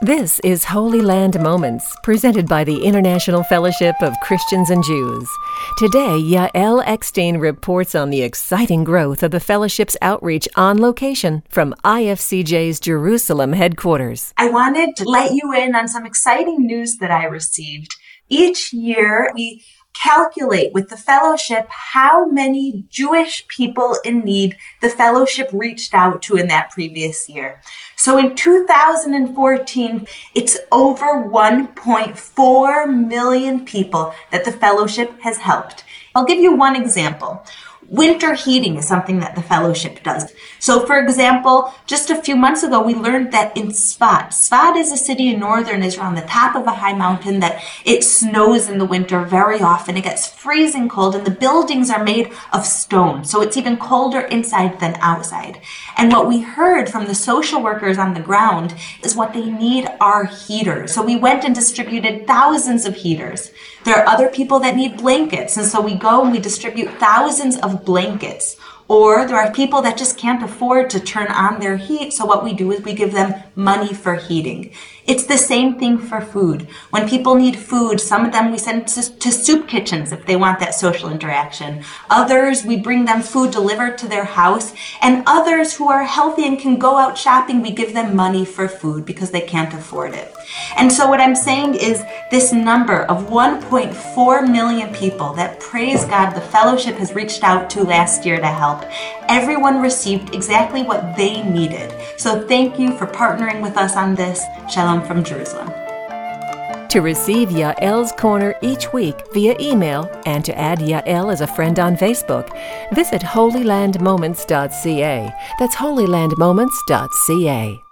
This is Holy Land Moments, presented by the International Fellowship of Christians and Jews. Today, Yael Eckstein reports on the exciting growth of the Fellowship's outreach on location from IFCJ's Jerusalem headquarters. I wanted to let you in on some exciting news that I received. Each year, we calculate with the fellowship how many Jewish people in need the fellowship reached out to in that previous year. So in 2014, it's over 1.4 million people that the fellowship has helped. I'll give you one example. Winter heating is something that the fellowship does. So, for example, just a few months ago, we learned that in Sfat is a city in northern Israel on the top of a high mountain, that it snows in the winter very often. It gets freezing cold, and the buildings are made of stone. So it's even colder inside than outside. And what we heard from the social workers on the ground is what they need are heaters. So we went and distributed thousands of heaters. There are other people that need blankets. And so we go and we distribute thousands of blankets. Or there are people that just can't afford to turn on their heat. So what we do is we give them money for heating. It's the same thing for food. When people need food, some of them we send to soup kitchens if they want that social interaction. Others, we bring them food delivered to their house. And others who are healthy and can go out shopping, we give them money for food because they can't afford it. And so what I'm saying is this number of 1.4 million people that, praise God, the fellowship has reached out to last year to help. Everyone received exactly what they needed. So thank you for partnering with us on this. Shalom from Jerusalem. To receive Yael's Corner each week via email and to add Yael as a friend on Facebook, visit holylandmoments.ca. That's holylandmoments.ca.